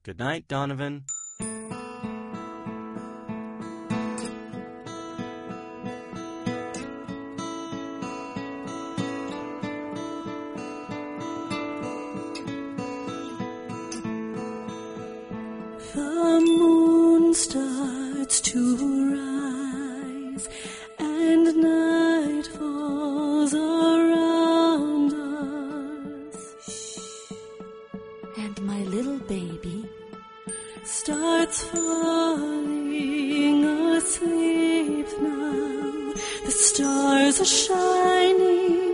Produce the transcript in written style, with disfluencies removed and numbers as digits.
Good night, Donovan. The moon starts to rise, and night falls around us. And my little baby starts falling asleep now. The stars are shining